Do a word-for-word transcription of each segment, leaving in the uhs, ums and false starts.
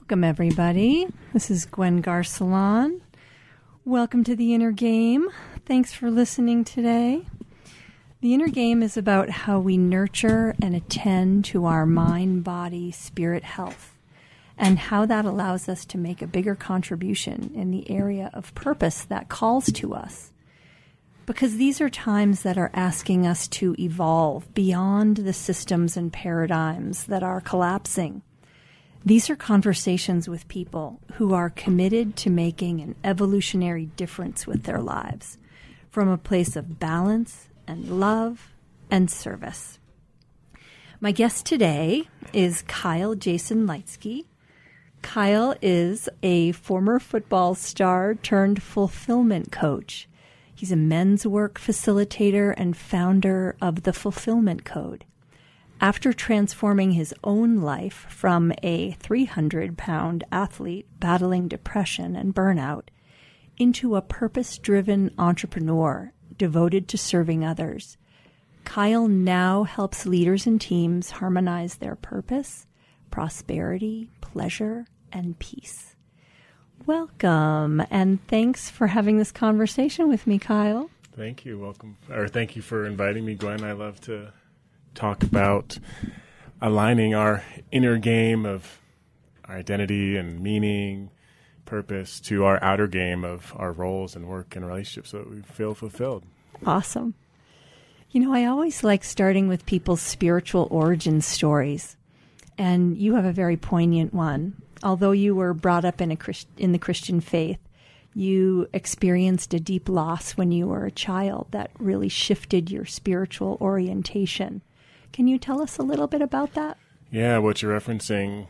Welcome, everybody. This is Gwen Garcelon. Welcome to The Inner Game. Thanks for listening today. The Inner Game is about how we nurture and attend to our mind, body, spirit health, and how that allows us to make a bigger contribution in the area of purpose that calls to us. Because these are times that are asking us to evolve beyond the systems and paradigms that are collapsing. These are conversations with people who are committed to making an evolutionary difference with their lives from a place of balance and love and service. My guest today is Kyle Jason Leitzke. Kyle is a former football star turned fulfillment coach. He's a men's work facilitator and founder of the Fulfillment Code. After transforming his own life from a three hundred pound athlete battling depression and burnout into a purpose-driven entrepreneur devoted to serving others, Kyle now helps leaders and teams harmonize their purpose, prosperity, pleasure, and peace. Welcome, and thanks for having this conversation with me, Kyle. Thank you. Welcome, or thank you for inviting me, Gwen. I love to talk about aligning our inner game of our identity and meaning, purpose to our outer game of our roles and work and relationships so that we feel fulfilled. Awesome. You know, I always like starting with people's spiritual origin stories, and you have a very poignant one. Although you were brought up in a Christ- in the Christian faith, you experienced a deep loss when you were a child that really shifted your spiritual orientation. Can you tell us a little bit about that? Yeah, what you're referencing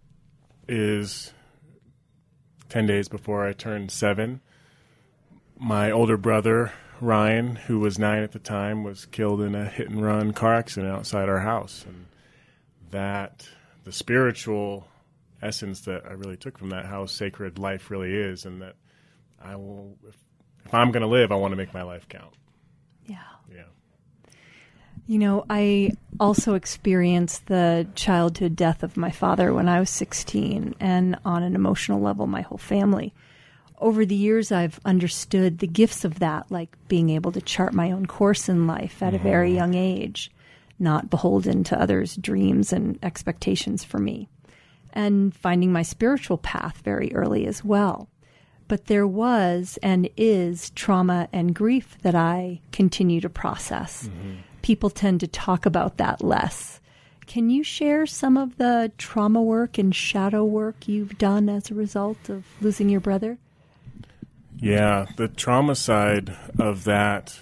is ten days before I turned seven. My older brother, Ryan, who was nine at the time, was killed in a hit-and-run car accident outside our house. And that, the spiritual essence that I really took from that, how sacred life really is, and that I will, if, if I'm going to live, I want to make my life count. Yeah. Yeah. You know, I also experienced the childhood death of my father when I was sixteen, and on an emotional level, my whole family. Over the years, I've understood the gifts of that, like being able to chart my own course in life at mm-hmm. a very young age, not beholden to others' dreams and expectations for me, and finding my spiritual path very early as well. But there was and is trauma and grief that I continue to process. Mm-hmm. People tend to talk about that less. Can you share some of the trauma work and shadow work you've done as a result of losing your brother? Yeah, the trauma side of that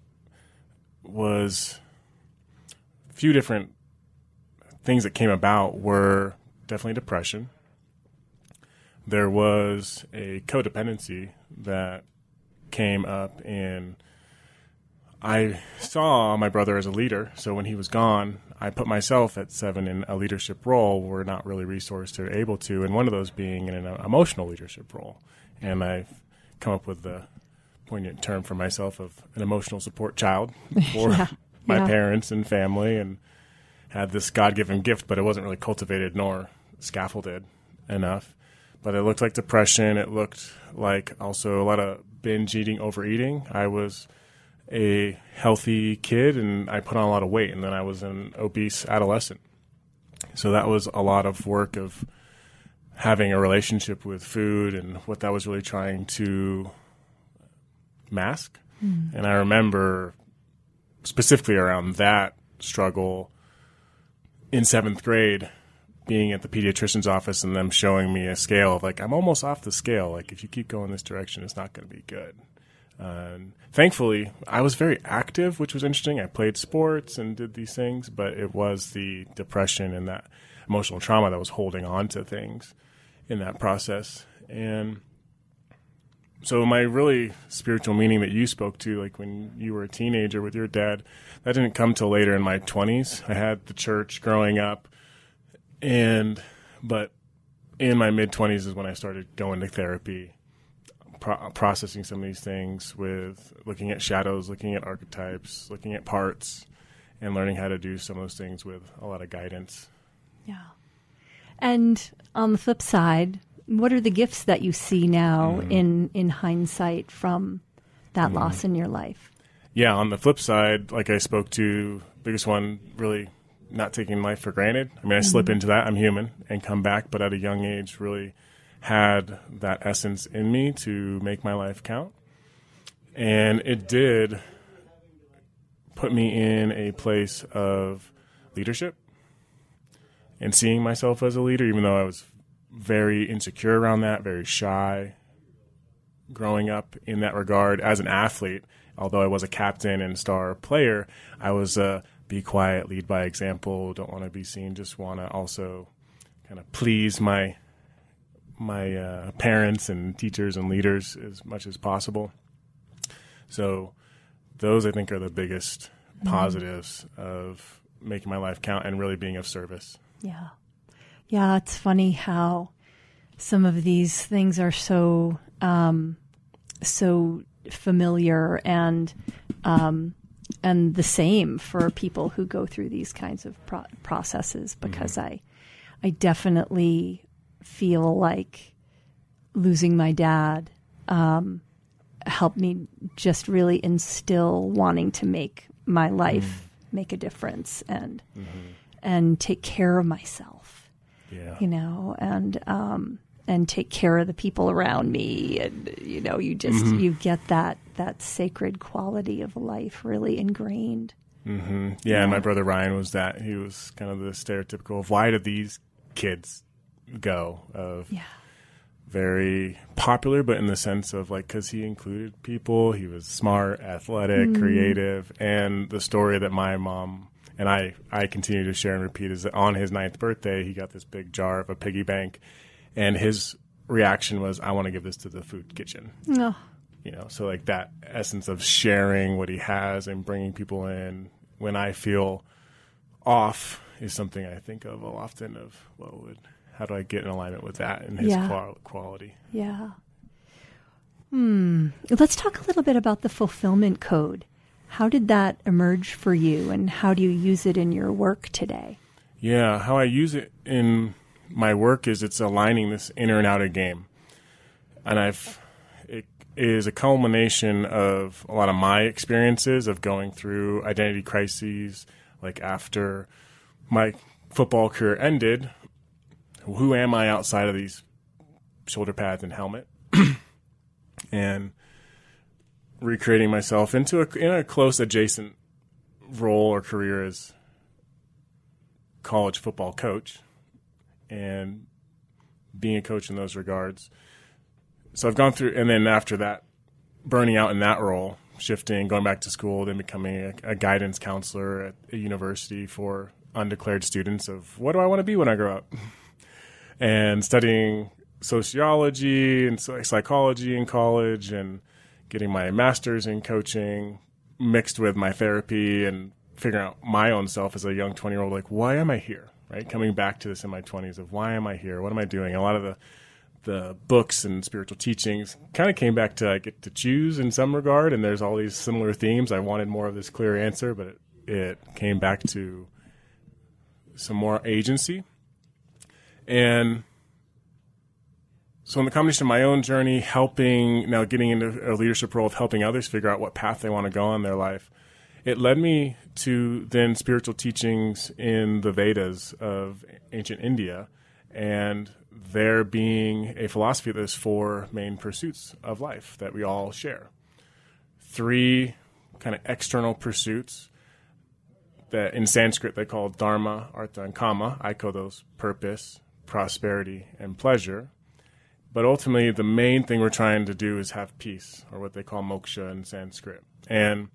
was a few different things that came about were definitely depression. There was a codependency that came up, and I saw my brother as a leader. So when he was gone, I put myself at seven in a leadership role. We're not really resourced or able to, and one of those being in an emotional leadership role. And I've come up with the poignant term for myself of an emotional support child for yeah, my yeah. parents and family, and had this God-given gift, but it wasn't really cultivated nor scaffolded enough. But it looked like depression. It looked like also a lot of binge eating, overeating. I was a healthy kid, and I put on a lot of weight, and then I was an obese adolescent. So that was a lot of work of having a relationship with food and what that was really trying to mask. Mm. And I remember specifically around that struggle in seventh grade, being at the pediatrician's office and them showing me a scale of like, I'm almost off the scale. Like, if you keep going this direction, it's not going to be good. And thankfully, I was very active, which was interesting. I played sports and did these things, but it was the depression and that emotional trauma that was holding on to things in that process. And so my really spiritual meaning that you spoke to, like when you were a teenager with your dad, that didn't come till later in my twenties. I had the church growing up, and but in my mid-twenties is when I started going to therapy, pro- processing some of these things with looking at shadows, looking at archetypes, looking at parts, and learning how to do some of those things with a lot of guidance. Yeah. And on the flip side, what are the gifts that you see now mm. in, in hindsight from that mm. loss in your life? Yeah, on the flip side, like I spoke to, biggest one, really not taking life for granted. I mean, I mm-hmm. slip into that. I'm human and come back, but at a young age really had that essence in me to make my life count. And it did put me in a place of leadership and seeing myself as a leader, even though I was very insecure around that, very shy growing up in that regard. As an athlete, although I was a captain and star player, I was a be quiet, lead by example, don't want to be seen, just want to also kind of please my my uh, parents and teachers and leaders as much as possible. So those, I think, are the biggest mm-hmm. positives of making my life count and really being of service. Yeah. Yeah, it's funny how some of these things are so um, so familiar and um, and the same for people who go through these kinds of pro- processes. Because mm-hmm. I I definitely feel like losing my dad um, helped me just really instill wanting to make my life mm. make a difference and mm-hmm. and take care of myself. Yeah. You know, and um, and take care of the people around me, and you know, you just mm-hmm. you get that that sacred quality of life really ingrained. Mm-hmm. Yeah, yeah, and my brother Ryan was that. He was kind of the stereotypical of why did these kids go of yeah. very popular, but in the sense of like because he included people, he was smart, athletic, mm. creative, and the story that my mom and I, I continue to share and repeat is that on his ninth birthday, he got this big jar of a piggy bank, and his reaction was, I want to give this to the food kitchen. Oh. You know, so like that essence of sharing what he has and bringing people in when I feel off is something I think of often of, well, would, how do I get in alignment with that and his yeah. qual- quality? Yeah. Hmm. Let's talk a little bit about the fulfillment code. How did that emerge for you, and how do you use it in your work today? Yeah, how I use it in my work is it's aligning this inner and outer game. And I've it is a culmination of a lot of my experiences of going through identity crises, like after my football career ended, who am I outside of these shoulder pads and helmet? And recreating myself into a, in a close adjacent role or career as college football coach and being a coach in those regards. So I've gone through, and then after that, burning out in that role, shifting, going back to school, then becoming a, a guidance counselor at a university for undeclared students of what do I want to be when I grow up? And studying sociology and psychology in college and getting my master's in coaching mixed with my therapy and figuring out my own self as a young twenty-year-old, like, why am I here, right? Coming back to this in my twenties of why am I here? What am I doing? A lot of the the books and spiritual teachings kind of came back to I get to choose in some regard, and there's all these similar themes. I wanted more of this clear answer, but it, it came back to some more agency. And so in the combination of my own journey, helping, now getting into a leadership role of helping others figure out what path they want to go in their life, it led me to then spiritual teachings in the Vedas of ancient India, and there being a philosophy of those four main pursuits of life that we all share. Three kind of external pursuits that in Sanskrit they call dharma, artha, and kama. I call those purpose, prosperity, and pleasure. But ultimately, the main thing we're trying to do is have peace, or what they call moksha in Sanskrit. And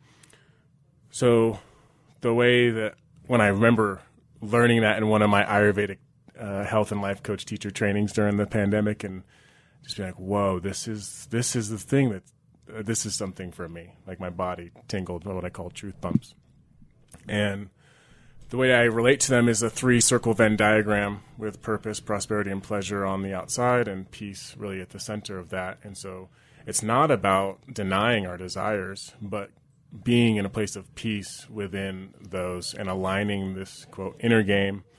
so the way that when I remember learning that in one of my Ayurvedic uh, health and life coach teacher trainings during the pandemic, and just being like, whoa, this is this is the thing that uh, this is something for me. Like my body tingled, what I call truth bumps. And the way I relate to them is a three-circle Venn diagram with purpose, prosperity, and pleasure on the outside, and peace really at the center of that. And so it's not about denying our desires, but being in a place of peace within those and aligning this, quote, inner game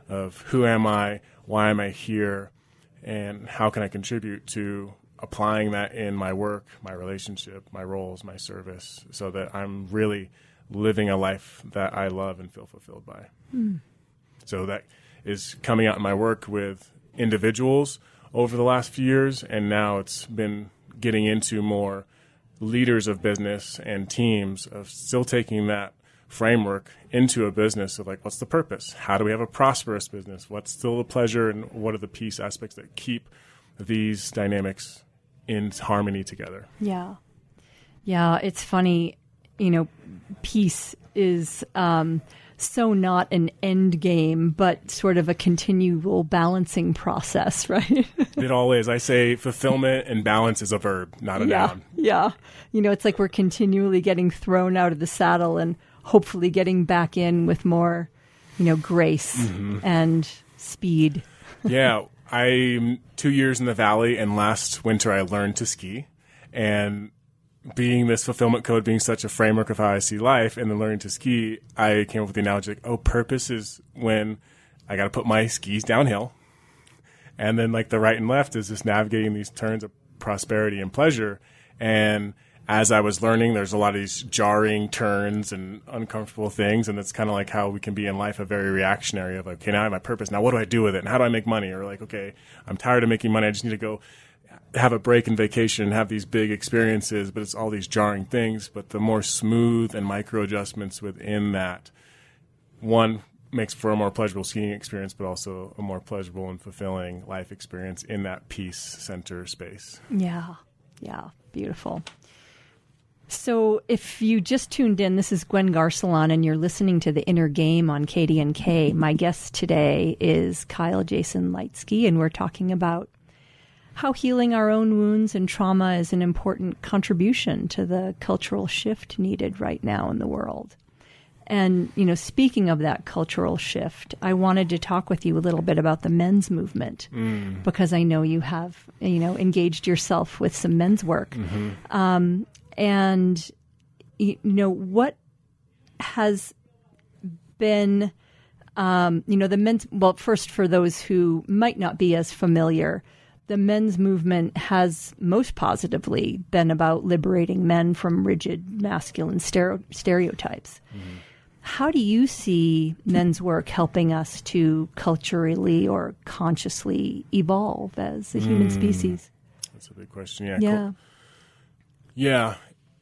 of who am I, why am I here, and how can I contribute to applying that in my work, my relationship, my roles, my service, so that I'm really living a life that I love and feel fulfilled by. Mm. So that is coming out in my work with individuals over the last few years, and now it's been getting into more leaders of business and teams of still taking that framework into a business of like, what's the purpose? How do we have a prosperous business? What's still the pleasure, and what are the peace aspects that keep these dynamics in harmony together? Yeah. Yeah, it's funny, you know, peace is um, so not an end game, but sort of a continual balancing process, right? It all is. I say fulfillment and balance is a verb, not a yeah, noun. Yeah. You know, it's like we're continually getting thrown out of the saddle and hopefully getting back in with more, you know, grace mm-hmm. and speed. Yeah. I'm two years in the Valley, and last winter I learned to ski. And being this fulfillment code, being such a framework of how I see life, and then learning to ski, I came up with the analogy like, oh, purpose is when I got to put my skis downhill. And then like the right and left is just navigating these turns of prosperity and pleasure. And as I was learning, there's a lot of these jarring turns and uncomfortable things. And it's kind of like how we can be in life, a very reactionary of like, okay, now I have my purpose. Now what do I do with it? And how do I make money? Or like, okay, I'm tired of making money. I just need to go have a break and vacation and have these big experiences, but it's all these jarring things. But the more smooth and micro adjustments within that, one makes for a more pleasurable skiing experience, but also a more pleasurable and fulfilling life experience in that peace center space. Yeah. Yeah. Beautiful. So if you just tuned in, this is Gwen Garcelon, and you're listening to The Inner Game on K D N K. My guest today is Kyle Jason Lightsky, and we're talking about how healing our own wounds and trauma is an important contribution to the cultural shift needed right now in the world. And, you know, speaking of that cultural shift, I wanted to talk with you a little bit about the men's movement, mm. because I know you have, you know, engaged yourself with some men's work. Mm-hmm. Um, and, you know, what has been, um, you know, the men's, well, first for those who might not be as familiar, the men's movement has most positively been about liberating men from rigid masculine stereo- stereotypes. Mm-hmm. How do you see men's work helping us to culturally or consciously evolve as a human mm. species? That's a big question. Yeah. Yeah. Cool. Yeah.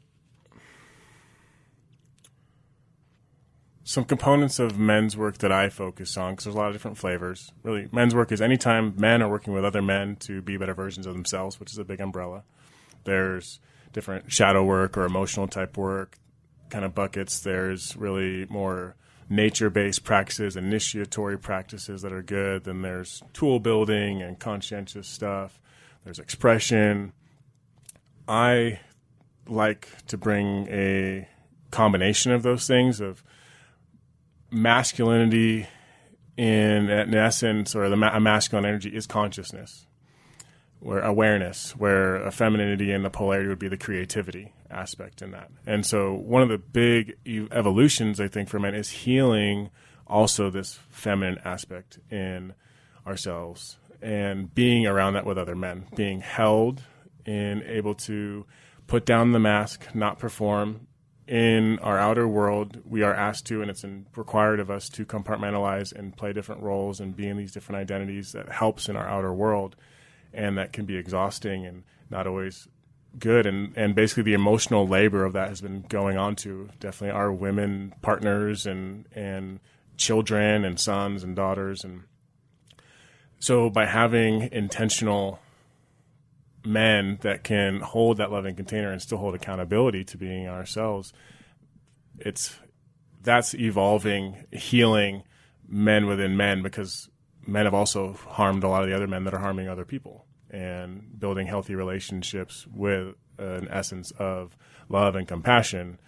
Some components of men's work that I focus on, because there's a lot of different flavors. Really, men's work is anytime men are working with other men to be better versions of themselves, which is a big umbrella. There's different shadow work or emotional type work, kind of buckets. There's really more nature-based practices, initiatory practices that are good. Then there's tool building and conscientious stuff. There's expression. I like to bring a combination of those things of masculinity in, in essence, or the ma- a masculine energy is consciousness, where awareness, where a femininity and the polarity would be the creativity aspect in that. And so one of the big e- evolutions, I think, for men is healing also this feminine aspect in ourselves and being around that with other men, being held and able to put down the mask, not perform. In our outer world, we are asked to, and it's in, required of us to compartmentalize and play different roles and be in these different identities that helps in our outer world. And that can be exhausting and not always good. And, and basically the emotional labor of that has been going on to definitely our women partners and, and children and sons and daughters. And so by having intentional men that can hold that loving container and still hold accountability to being ourselves, it's that's evolving, healing men within men, because men have also harmed a lot of the other men that are harming other people, and building healthy relationships with an essence of love and compassion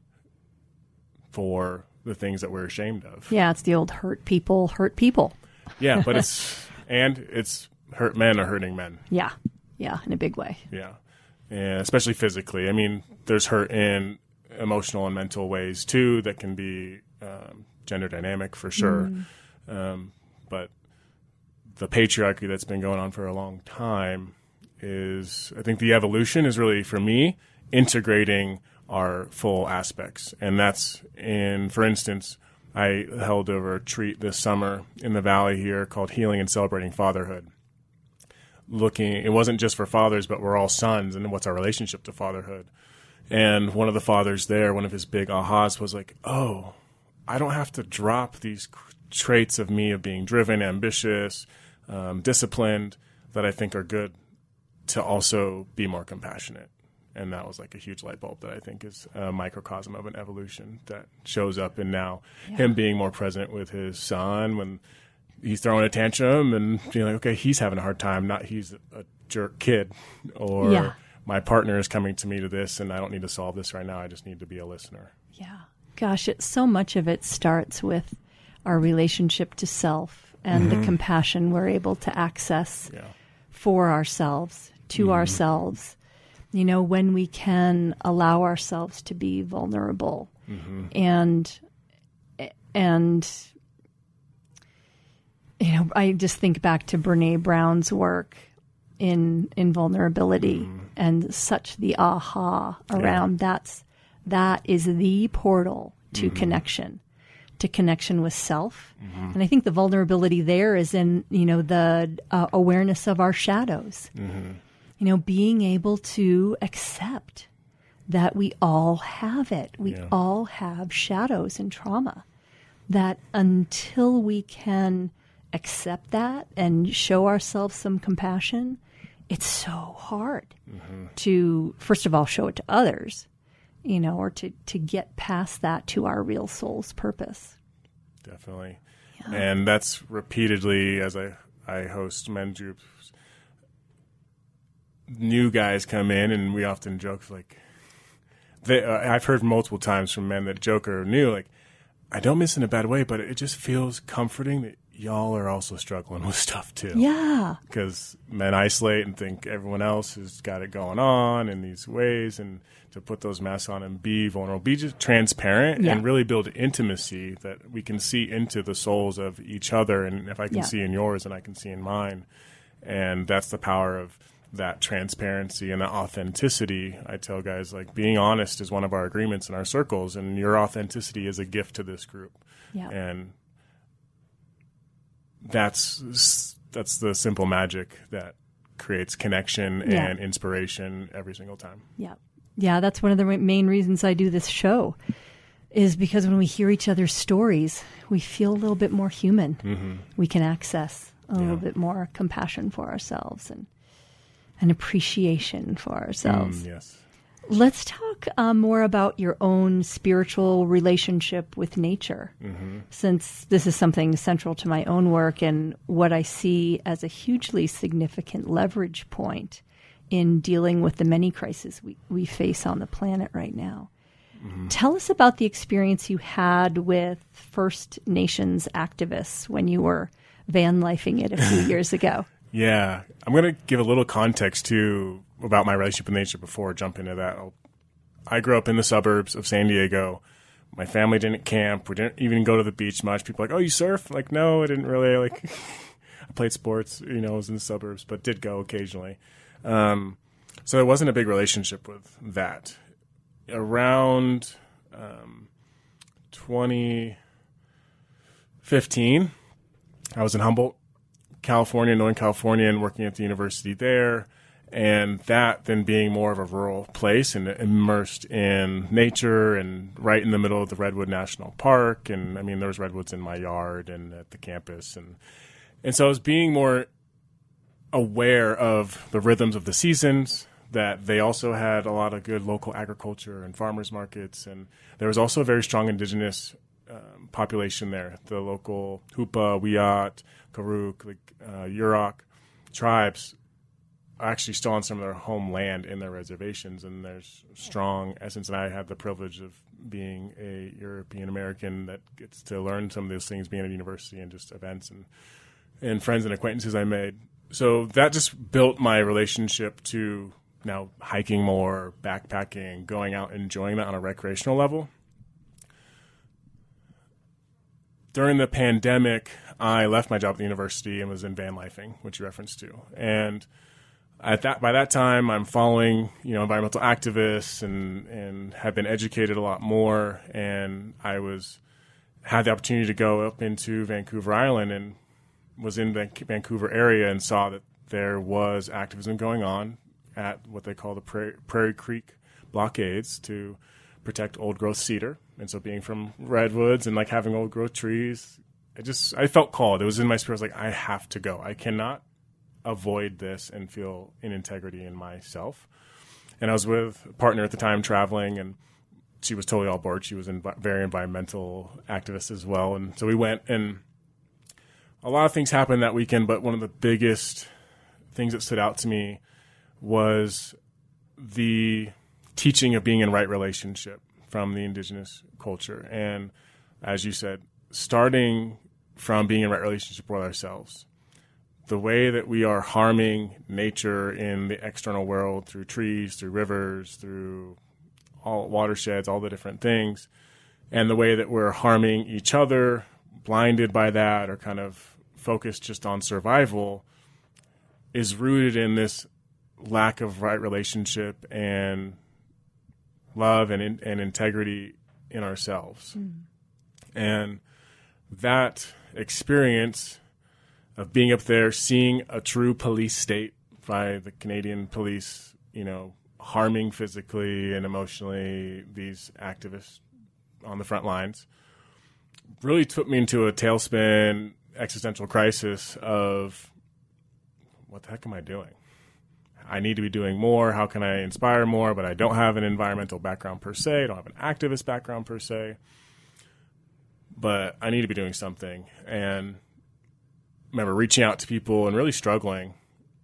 for the things that we're ashamed of. Yeah, it's the old hurt people, hurt people. Yeah, but it's, and it's hurt men are hurting men. Yeah. Yeah, in a big way. Yeah, and especially physically. I mean, there's hurt in emotional and mental ways, too, that can be um, gender dynamic for sure. Mm. Um, but the patriarchy that's been going on for a long time is, I think the evolution is really, for me, integrating our full aspects. And that's in, for instance, I held a retreat this summer in the Valley here called Healing and Celebrating Fatherhood. Looking, it wasn't just for fathers, but we're all sons, and what's our relationship to fatherhood? And one of the fathers there, one of his big ahas was like, oh, I don't have to drop these traits of me of being driven, ambitious, um, disciplined, that I think are good, to also be more compassionate. And that was like a huge light bulb that I think is a microcosm of an evolution that shows up in now yeah. him being more present with his son when he's throwing a tantrum and feeling like, okay, he's having a hard time, not he's a jerk kid, or yeah. my partner is coming to me to this and I don't need to solve this right now. I just need to be a listener. Yeah. Gosh, it, so much of it starts with our relationship to self and mm-hmm. the compassion we're able to access yeah. for ourselves, to mm-hmm. ourselves. You know, when we can allow ourselves to be vulnerable mm-hmm. and, and, you know, I just think back to Brene Brown's work in in vulnerability mm. and such the aha around yeah. that's that is the portal to mm-hmm. connection, to connection with self. Mm-hmm. And I think the vulnerability there is in, you know, the uh, awareness of our shadows. Mm-hmm. You know, being able to accept that we all have it. We yeah. all have shadows and trauma. That until we can accept that and show ourselves some compassion, it's so hard mm-hmm. to, first of all, show it to others, you know, or to, to get past that to our real soul's purpose. Definitely. Yeah. And that's repeatedly, as I, I host men's groups, new guys come in and we often joke, like, they, uh, I've heard multiple times from men that joke or new, like, I don't miss in a bad way, but it just feels comforting that y'all are also struggling with stuff too. Yeah. Because men isolate and think everyone else has got it going on in these ways, and to put those masks on and be vulnerable, be just transparent yeah. and really build intimacy that we can see into the souls of each other. And if I can yeah. see in yours, and I can see in mine. And that's the power of that transparency and the authenticity. I tell guys, like, being honest is one of our agreements in our circles, and your authenticity is a gift to this group. Yeah. And that's that's the simple magic that creates connection yeah. and inspiration every single time. Yeah. Yeah, that's one of the main reasons I do this show, is because when we hear each other's stories, we feel a little bit more human. Mm-hmm. We can access a yeah. little bit more compassion for ourselves and an appreciation for ourselves. Mm, yes. Let's talk um, more about your own spiritual relationship with nature, mm-hmm. since this is something central to my own work and what I see as a hugely significant leverage point in dealing with the many crises we, we face on the planet right now. Mm-hmm. Tell us about the experience you had with First Nations activists when you were van lifing it a few years ago. Yeah. I'm going to give a little context, too, about my relationship with nature before I jump into that. I'll, I grew up in the suburbs of San Diego. My family didn't camp. We didn't even go to the beach much. People are like, oh, you surf? Like, no, I didn't really. Like, I played sports, you know, I was in the suburbs, but did go occasionally. Um, so it wasn't a big relationship with that. Around um, twenty fifteen, I was in Humboldt, California, Northern California, and working at the university there. And that then being more of a rural place and immersed in nature and right in the middle of the Redwood National Park. And I mean, there was redwoods in my yard and at the campus. And, and so I was being more aware of the rhythms of the seasons, that they also had a lot of good local agriculture and farmers markets. And there was also a very strong indigenous um, population there. The local Hupa, Wiyot, Karuk, like, uh, Yurok tribes are actually still on some of their homeland in their reservations, and there's strong essence. And I had the privilege of being a European American that gets to learn some of those things being at a university and just events and, and friends and acquaintances I made. So that just built my relationship to now hiking more, backpacking, going out, enjoying that on a recreational level. during the pandemic, I left my job at the university and was in van lifing, which you referenced to. And at that, by that time, I'm following, you know, environmental activists and, and have been educated a lot more. And I was had the opportunity to go up into Vancouver Island and was in the Vancouver area and saw that there was activism going on at what they call the Prairie, Prairie Creek blockades to protect old growth cedar. And so being from redwoods and like having old growth trees, I just, I felt called. It was in my spirit. I was like, I have to go. I cannot avoid this and feel in integrity in myself. And I was with a partner at the time traveling, and she was totally all board. She was a env- very environmental activist as well. And so we went, and a lot of things happened that weekend, but one of the biggest things that stood out to me was the teaching of being in right relationship from the indigenous culture. And as you said, starting from being in right relationship with ourselves, the way that we are harming nature in the external world through trees, through rivers, through all watersheds, all the different things, and the way that we're harming each other, blinded by that, or kind of focused just on survival, is rooted in this lack of right relationship and love and in, and integrity in ourselves. Mm. And that experience of being up there, seeing a true police state by the Canadian police, you know, harming physically and emotionally these activists on the front lines, really took me into a tailspin existential crisis of what the heck am I doing? I need to be doing more. How can I inspire more? But I don't have an environmental background per se. I don't have an activist background per se. But I need to be doing something. And I remember reaching out to people and really struggling.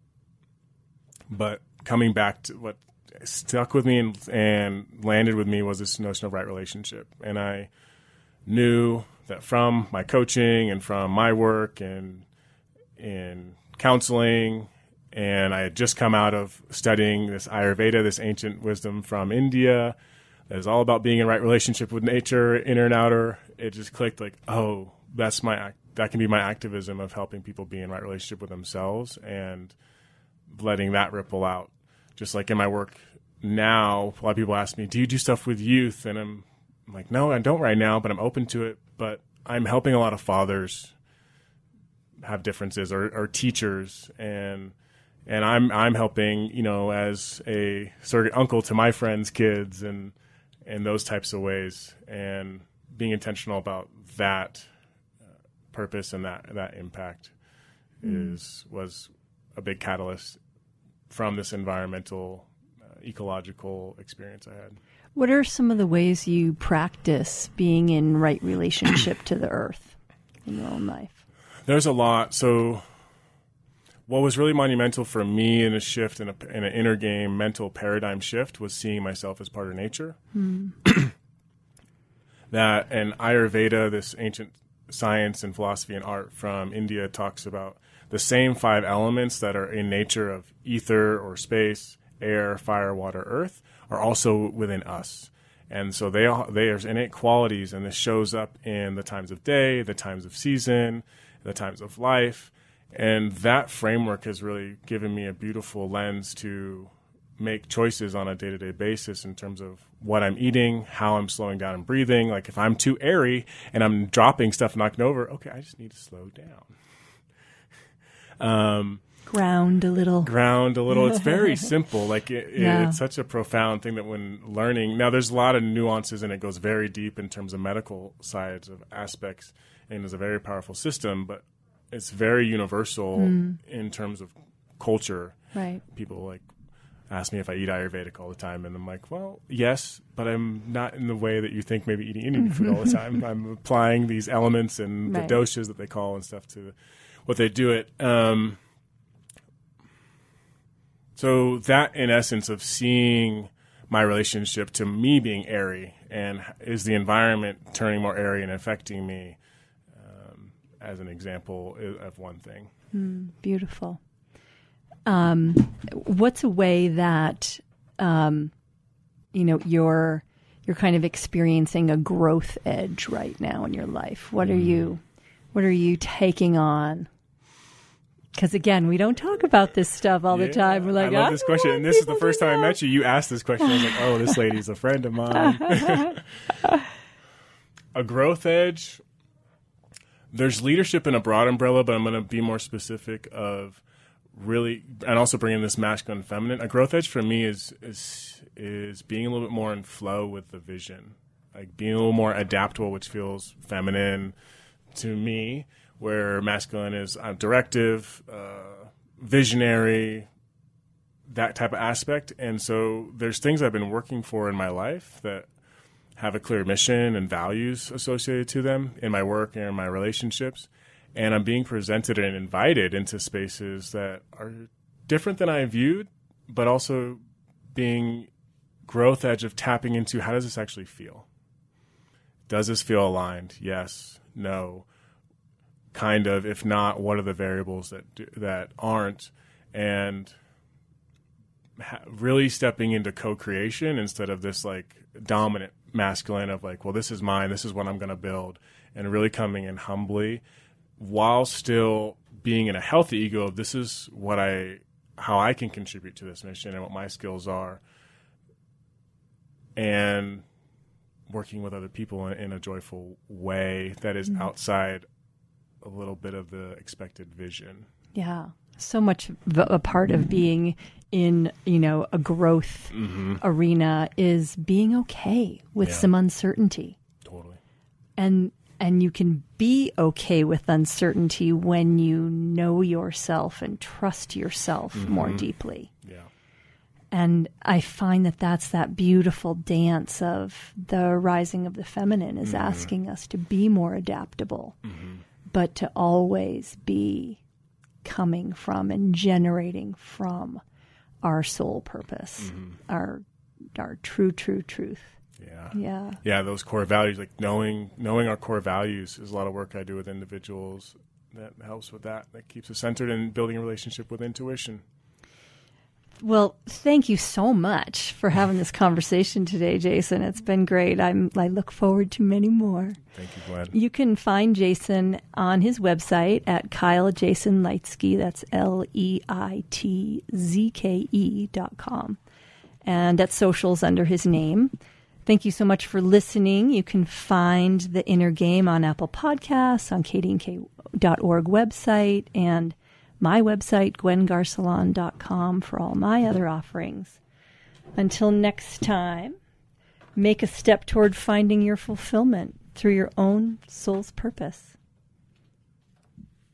But coming back to what stuck with me and, and landed with me was this notion of right relationship. And I knew that from my coaching and from my work and in counseling, and I had just come out of studying this Ayurveda, this ancient wisdom from India that is all about being in right relationship with nature, inner and outer. It just clicked like, oh, that's my that can be my activism of helping people be in right relationship with themselves and letting that ripple out. Just like in my work now, a lot of people ask me, do you do stuff with youth? And I'm, I'm like, no, I don't right now, but I'm open to it. But I'm helping a lot of fathers have differences or, or teachers, and and I'm I'm helping, you know, as a surrogate uncle to my friends' kids and and those types of ways, and being intentional about that uh, purpose and that that impact mm. is was a big catalyst from this environmental, uh, ecological experience I had. What are some of the ways you practice being in right relationship to the earth in your own life? There's a lot. So what was really monumental for me in a shift, in, a, in an inner game mental paradigm shift, was seeing myself as part of nature. Mm. That and Ayurveda, this ancient science and philosophy and art from India, talks about the same five elements that are in nature of ether or space, air, fire, water, earth, are also within us. And so they all, there's innate qualities, and this shows up in the times of day, the times of season, the times of life. And that framework has really given me a beautiful lens to make choices on a day-to-day basis in terms of what I'm eating, how I'm slowing down and breathing. Like if I'm too airy and I'm dropping stuff, knocking over, okay, I just need to slow down. Um, ground a little. Ground a little. It's very simple. Like it, yeah. It's such a profound thing that when learning, now there's a lot of nuances and it goes very deep in terms of medical sides of aspects, and is a very powerful system, but it's very universal mm. in terms of culture. Right. People like ask me if I eat Ayurvedic all the time, and I'm like, well, yes, but I'm not in the way that you think maybe eating Indian food all the time. I'm applying these elements and right. the doshas that they call and stuff to what they do it. Um, so that, in essence, of seeing my relationship to me being airy, and is the environment turning more airy and affecting me, um, as an example of one thing. Mm, beautiful. Um, what's a way that, um, you know, your you're kind of experiencing a growth edge right now in your life. What are you, what are you taking on? Because again, we don't talk about this stuff all yeah, the time. We're like, I love this question, and this is the first time I met you. You asked this question. I was like, oh, this lady's a friend of mine. A growth edge. There's leadership in a broad umbrella, but I'm going to be more specific of really, and also bringing this masculine and feminine. A growth edge for me is is is being a little bit more in flow with the vision, like being a little more adaptable, which feels feminine to me, where masculine is uh, directive, uh, visionary, that type of aspect. And so there's things I've been working for in my life that have a clear mission and values associated to them in my work and in my relationships. And I'm being presented and invited into spaces that are different than I viewed, but also being growth edge of tapping into how does this actually feel? Does this feel aligned? Yes, no, kind of. If not, what are the variables that do, that aren't? And ha- really stepping into co-creation instead of this like dominant masculine of like, well, this is mine, this is what I'm going to build, and really coming in humbly while still being in a healthy ego of this is what I, how I can contribute to this mission and what my skills are, and working with other people in, in a joyful way that is mm-hmm. outside a little bit of the expected vision. Yeah. So much v- a part of being in, you know, a growth mm-hmm. arena is being okay with yeah. some uncertainty. Totally. And and you can be okay with uncertainty when you know yourself and trust yourself mm-hmm. more deeply. Yeah. And I find that that's that beautiful dance of the rising of the feminine is mm-hmm. asking us to be more adaptable, mm-hmm. but to always be coming from and generating from our soul purpose, mm-hmm. our our true, true truth. Yeah. Yeah. Yeah, those core values, like knowing knowing our core values is a lot of work I do with individuals that helps with that, that keeps us centered in building a relationship with intuition. Well, thank you so much for having this conversation today, Jason. It's been great. I'm, I look forward to many more. Thank you, Gwen. You can find Jason on his website at Kyle Jason Leitzke. That's L E I T Z K E dot com. And at socials under his name. Thank you so much for listening. You can find The Inner Game on Apple Podcasts, on K D N K dot org website, and my website, Gwen Garcelon dot com, for all my other offerings. Until next time, make a step toward finding your fulfillment through your own soul's purpose.